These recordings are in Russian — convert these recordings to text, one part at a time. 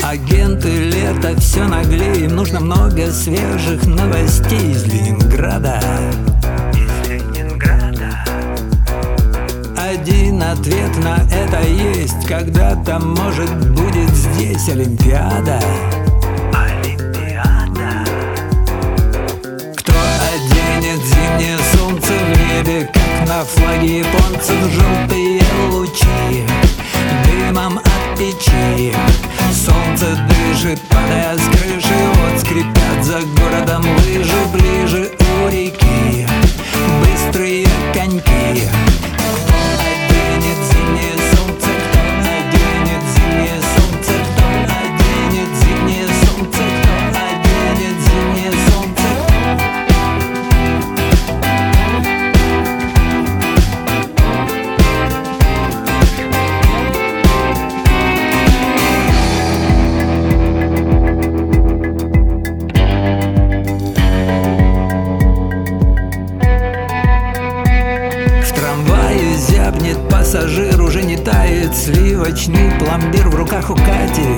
Агенты лета все наглее, им нужно много свежих новостей из Ленинграда. Один ответ на это есть: когда-то, может, будет здесь Олимпиада. Кто оденет зимнее солнце в небе, как на флаге японцев, желтые лучи дымом от печи? Солнце дышит, падая с крыши, вот скрипят за городом лыжи. Ближе у реки быстрые коньки. Пассажир уже не тает, сливочный пломбир в руках у Кати.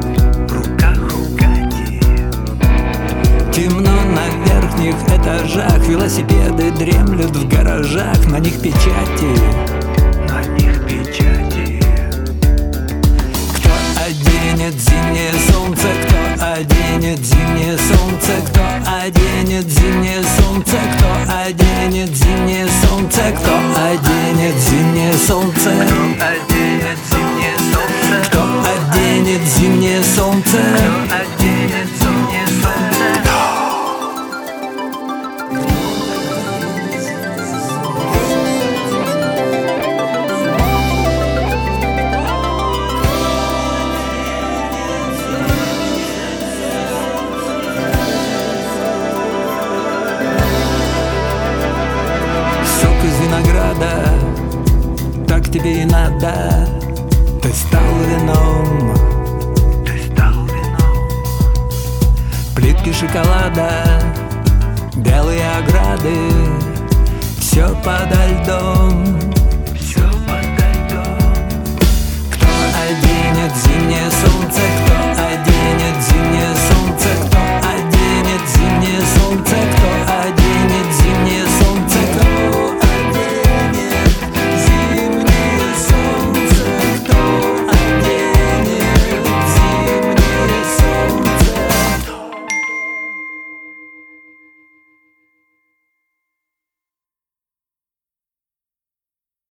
Темно на верхних этажах, велосипеды дремлют в гаражах, на них печати. Кто оденет зимнее солнце, кто оденет зимнее солнце, кто оденет зимнее солнце, кто оденет зимнее солнце, кто оденет зимнее солнце, кто оденет зимнее солнце, кто оденет зимнее солнце, кто оденет зимнее солнце. Из винограда, так тебе и надо. Ты стал вином, плитки шоколада, белые ограды, все подо льдом. Кто оденет зимнее солнце,